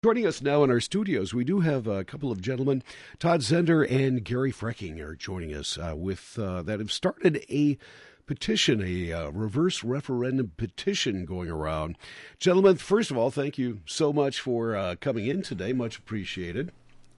Joining us now in our studios, we do have a couple of gentlemen. Todd Zender and Gary Frecking are joining us that have started a petition, a reverse referendum petition going around. Gentlemen, first of all, thank you so much for coming in today. Much appreciated.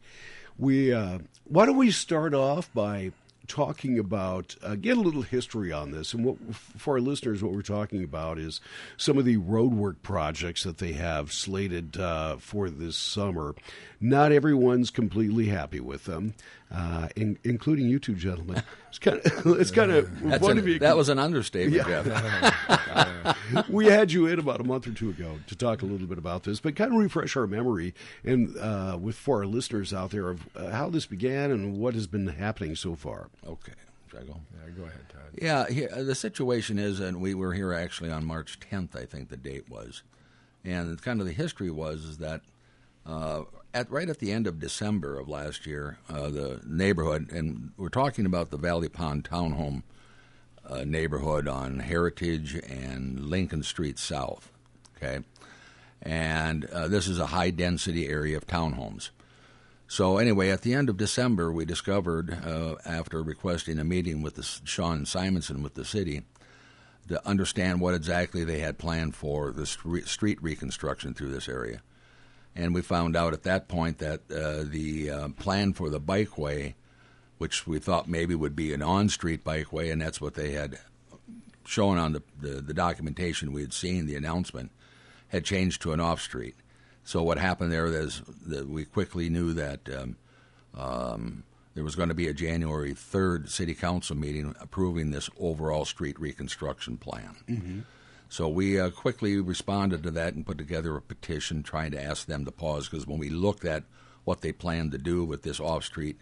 Why don't we start off by talking about, get a little history on this. And for our listeners, what we're talking about is some of the roadwork projects that they have slated for this summer. Not everyone's completely happy with them, including you two gentlemen. It's kind of fun to be. That was an understatement, yeah. Jeff. We had you in about a month or two ago to talk a little bit about this, but kind of refresh our memory and for our listeners out there of how this began and what has been happening so far. Okay. Should I go? Yeah, go ahead, Todd. Yeah, the situation is, and we were here actually on March 10th, I think the date was, and kind of the history was that right at the end of December of last year, the neighborhood, and we're talking about the Valley Pond Townhome neighborhood on Heritage and Lincoln Street South, okay? And this is a high-density area of townhomes. So anyway, at the end of December, we discovered, after requesting a meeting with Sean Simonson with the city, to understand what exactly they had planned for the street reconstruction through this area. And we found out at that point that the plan for the bikeway, which we thought maybe would be an on-street bikeway, and that's what they had shown on the documentation we had seen, the announcement, had changed to an off-street. So what happened there is that we quickly knew that there was going to be a January 3rd city council meeting approving this overall street reconstruction plan. Mm-hmm. So we quickly responded to that and put together a petition trying to ask them to pause, because when we looked at what they planned to do with this off-street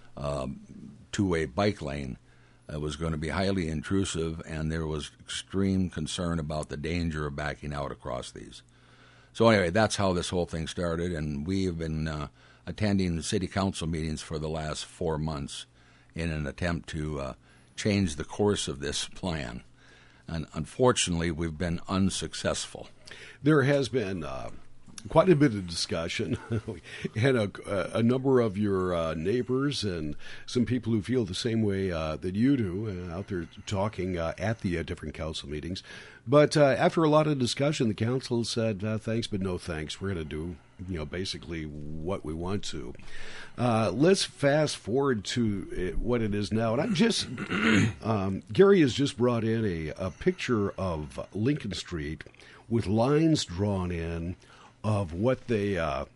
two-way bike lane, it was going to be highly intrusive, and there was extreme concern about the danger of backing out across these. So anyway, that's how this whole thing started, and we have been attending the city council meetings for the last 4 months in an attempt to change the course of this plan. And unfortunately, we've been unsuccessful. There has been quite a bit of discussion. We had a number of your neighbors and some people who feel the same way that you do out there talking at the different council meetings. But after a lot of discussion, the council said, thanks, but no thanks. We're going to do, basically what we want to. Let's fast forward to what it is now. And I'm just, Gary has just brought in a picture of Lincoln Street with lines drawn in of what they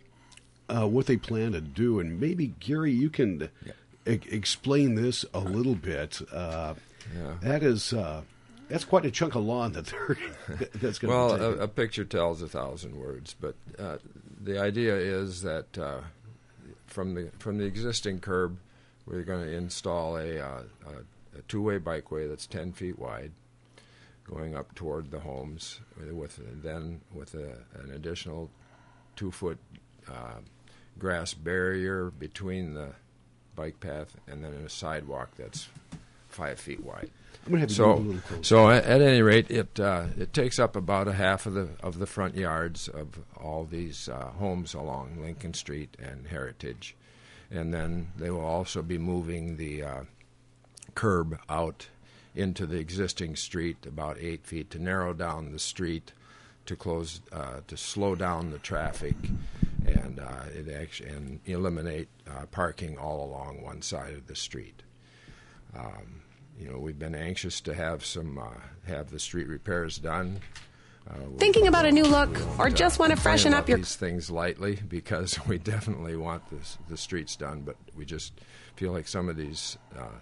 plan to do. And maybe, Gary, you can explain this a little bit. That is... that's quite a chunk of lawn that's going to be taken. A picture tells 1,000 words, but the idea is that from the existing curb, we're going to install a two-way bikeway that's 10 feet wide, going up toward the homes, with an additional 2-foot grass barrier between the bike path, and then a sidewalk that's 5 feet wide. I'm going to have to go a little closer. So at any rate, it takes up about a half of the front yards of all these homes along Lincoln Street and Heritage, and then they will also be moving the curb out into the existing street about 8 feet to narrow down the street, to slow down the traffic, and eliminate parking all along one side of the street. We've been anxious to have the street repairs done. Thinking about a new look, or just want to freshen up your... these things lightly, because we definitely want the streets done, but we just feel like some of these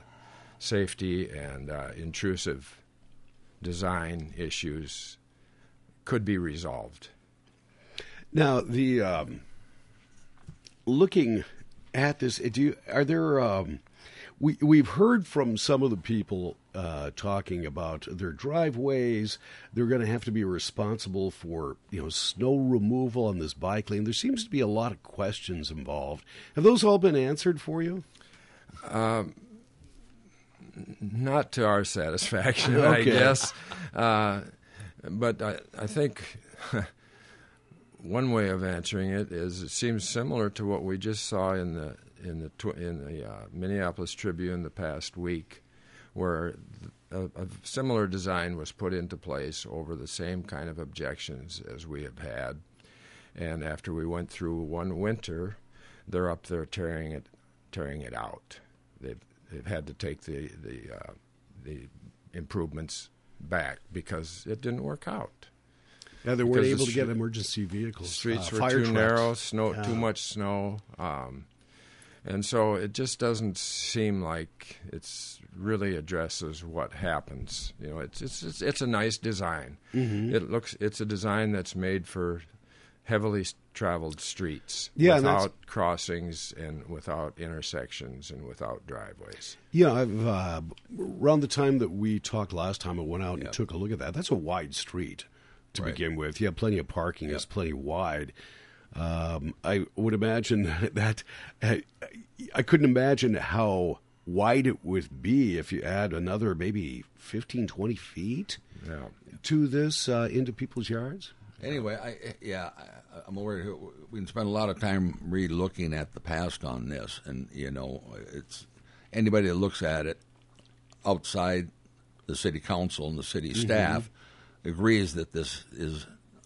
safety and intrusive design issues could be resolved. Now, looking at this, are there... We've heard from some of the people talking about their driveways. They're going to have to be responsible for snow removal on this bike lane. There seems to be a lot of questions involved. Have those all been answered for you? Not to our satisfaction, okay. I guess. But I think one way of answering it is it seems similar to what we just saw in the Minneapolis Tribune the past week, where a similar design was put into place over the same kind of objections as we have had. And after we went through one winter, they're up there tearing it out. They've had to take the improvements back because it didn't work out. Yeah, they weren't able to get emergency vehicles. Streets were fire too trucks. narrow, too much snow, and so it just doesn't seem like it's really addresses what happens. You know, it's a nice design. Mm-hmm. It's a design that's made for heavily traveled streets, without crossings and without intersections and without driveways. Yeah, around the time that we talked last time, I went out and took a look at that. That's a wide street to begin with. You have plenty of parking. It's plenty wide. I would imagine that I couldn't imagine how wide it would be if you add another maybe 15, 20 feet to this into people's yards. Anyway, I'm aware we can spend a lot of time re-looking at the past on this, and it's anybody that looks at it outside the city council and the city staff agrees that this is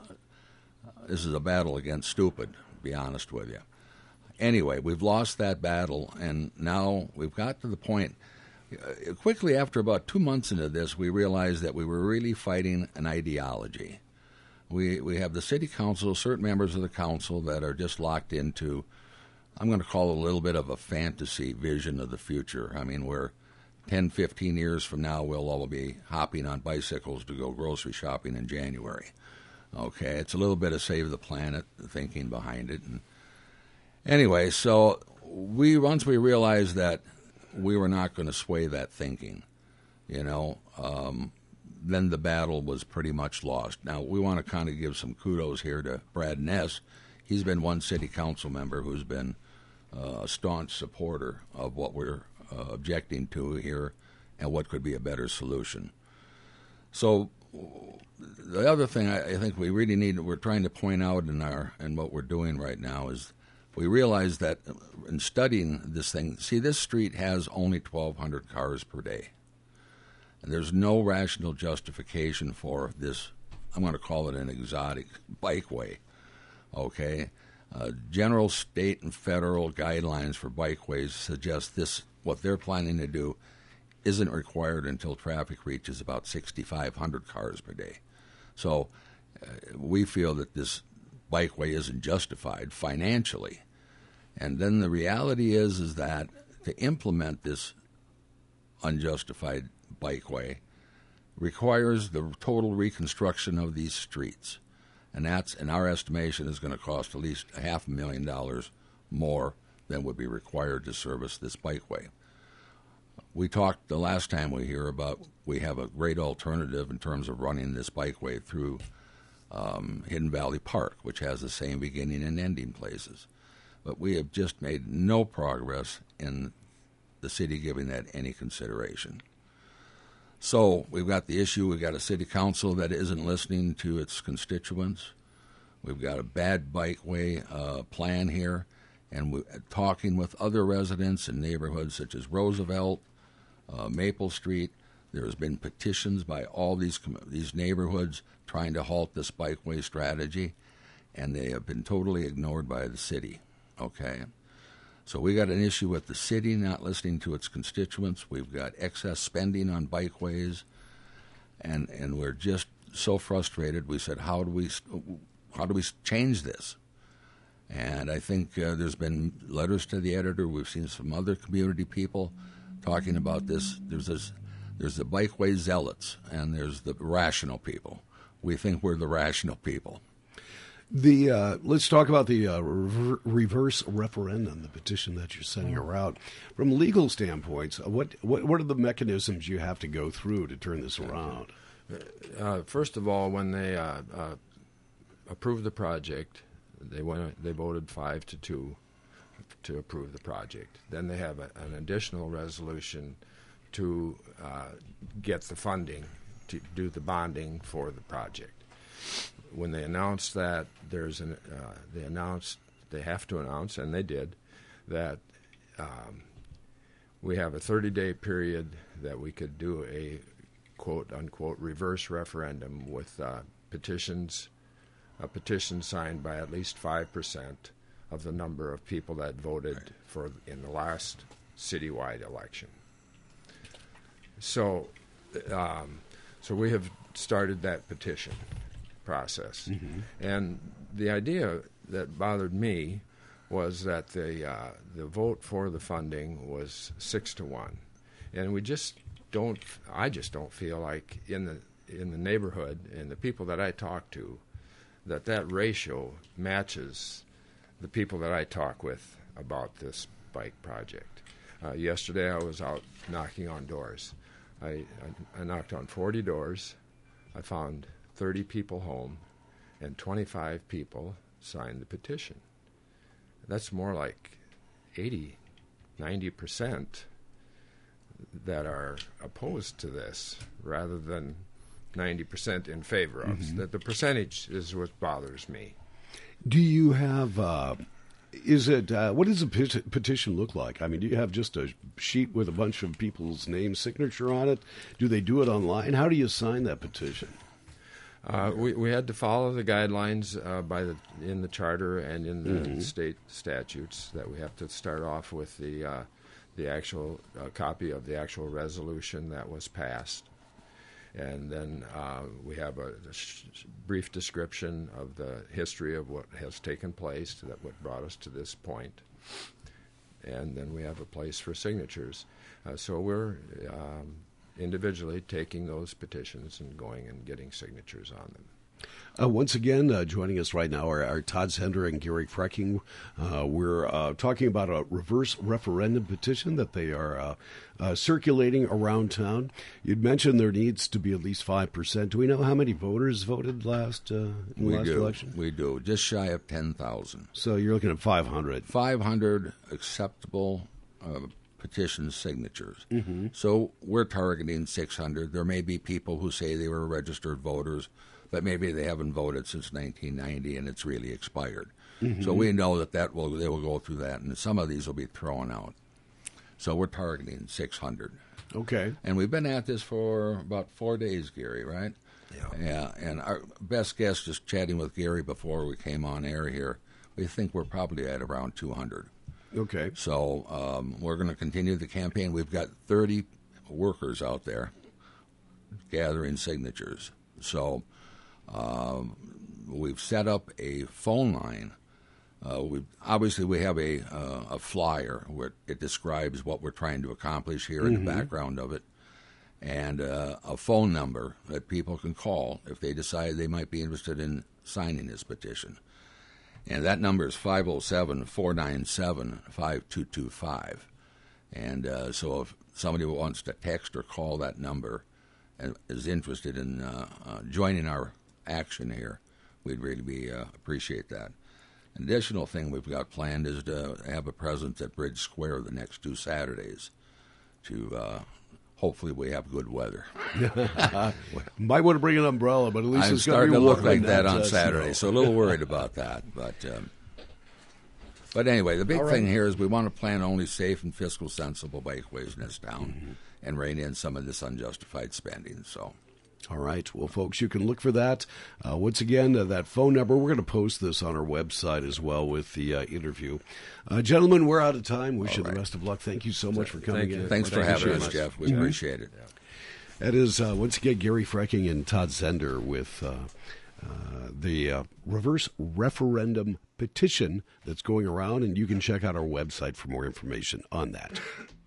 a battle against stupid, to be honest with you. Anyway, we've lost that battle, and now we've got to the point. Quickly after about 2 months into this, we realized that we were really fighting an ideology. We have the city council, certain members of the council that are just locked into, I'm going to call it a little bit of a fantasy vision of the future. I mean, where 10, 15 years from now, we'll all be hopping on bicycles to go grocery shopping in January. Okay, it's a little bit of save the planet thinking behind it. And anyway, so once we realized that we were not going to sway that thinking, then the battle was pretty much lost. Now, we want to kind of give some kudos here to Brad Ness. He's been one city council member who's been a staunch supporter of what we're objecting to here and what could be a better solution. So the other thing I think we really we're trying to point out in what we're doing right now is we realize that in studying this thing, see, this street has only 1,200 cars per day. And there's no rational justification for this, I'm going to call it an exotic bikeway, okay? General state and federal guidelines for bikeways suggest what they're planning to do isn't required until traffic reaches about 6,500 cars per day. So we feel that this bikeway isn't justified financially. And then the reality is that to implement this unjustified bikeway requires the total reconstruction of these streets. And that's, in our estimation, is going to cost at least $500,000 more than would be required to service this bikeway. We talked the last time we have a great alternative in terms of running this bikeway through Hidden Valley Park, which has the same beginning and ending places. But we have just made no progress in the city giving that any consideration. So we've got the issue, we've got a city council that isn't listening to its constituents. We've got a bad bikeway plan here, and we're talking with other residents in neighborhoods such as Roosevelt, Maple Street. There has been petitions by all these neighborhoods trying to halt this bikeway strategy, and they have been totally ignored by the city. Okay? So we got an issue with the city not listening to its constituents. We've got excess spending on bikeways, and we're just so frustrated. We said, how do we change this? And I think there's been letters to the editor. We've seen some other community people talking about this. There's the bikeway zealots, and there's the rational people. We think we're the rational people. Let's talk about the reverse referendum, the petition that you're sending around. From legal standpoints, what are the mechanisms you have to go through to turn this around? First of all, when they approved the project, they voted 5-2 to approve the project. Then they have an additional resolution to get the funding to do the bonding for the project. when they announced that, they have to announce, and they did, that we have a 30-day period that we could do a quote-unquote reverse referendum with a petition signed by at least 5% of the number of people that voted in the last citywide election. So we have started that petition process. Mm-hmm. And the idea that bothered me was that the vote for the funding was 6-1, and I just don't feel like in the neighborhood and the people that I talk to that ratio matches the people that I talk with about this bike project. Yesterday I was out knocking on doors. I knocked on 40 doors. I found 30 people home, and 25 people signed the petition. That's more like 80-90% that are opposed to this rather than 90% in favor of. Mm-hmm. The percentage is what bothers me. Do you have, what does a petition look like? I mean, do you have just a sheet with a bunch of people's name signature on it? Do they do it online? How do you sign that petition? We had to follow the guidelines in the charter and in the mm-hmm. state statutes that we have to start off with the actual copy of the actual resolution that was passed. And then we have a brief description of the history of what has taken place, what brought us to this point. And then we have a place for signatures. So we're individually taking those petitions and going and getting signatures on them. Once again, joining us right now are Todd Zender and Gary Frecking. We're talking about a reverse referendum petition that they are circulating around town. You'd mentioned there needs to be at least 5%. Do we know how many voters voted in the last election? We do, just shy of 10,000. So you're looking at 500. 500 acceptable petition signatures. Mm-hmm. So we're targeting 600. There may be people who say they were registered voters, but maybe they haven't voted since 1990 and it's really expired. Mm-hmm. So we know they will go through that, and some of these will be thrown out. So we're targeting 600. Okay. And we've been at this for about 4 days, Gary, right? Yeah. And our best guess, just chatting with Gary before we came on air here, we think we're probably at around 200. Okay. So we're going to continue the campaign. We've got 30 workers out there gathering signatures. So we've set up a phone line. We have a flyer where it describes what we're trying to accomplish here in the background of it, and a phone number that people can call if they decide they might be interested in signing this petition. And that number is 507-497-5225. And so if somebody wants to text or call that number and is interested in joining our action here, we'd really appreciate that. An additional thing we've got planned is to have a presence at Bridge Square the next 2 Saturdays to hopefully we have good weather. Might want to bring an umbrella, but at least I'm it's going to starting be to look like that on Saturday, so a little worried about that. But anyway, the big thing here is we want to plan only safe and fiscal sensible bikeways in this town and rein in some of this unjustified spending. So. All right. Well, folks, you can look for that. Once again, that phone number, we're going to post this on our website as well with the interview. Gentlemen, we're out of time. Wish you the best of luck. Thank you so much for coming in. Thanks for having us, Jeff. We appreciate it. Yeah. That is, once again, Gary Frecking and Todd Zender with the reverse referendum petition that's going around, and you can check out our website for more information on that.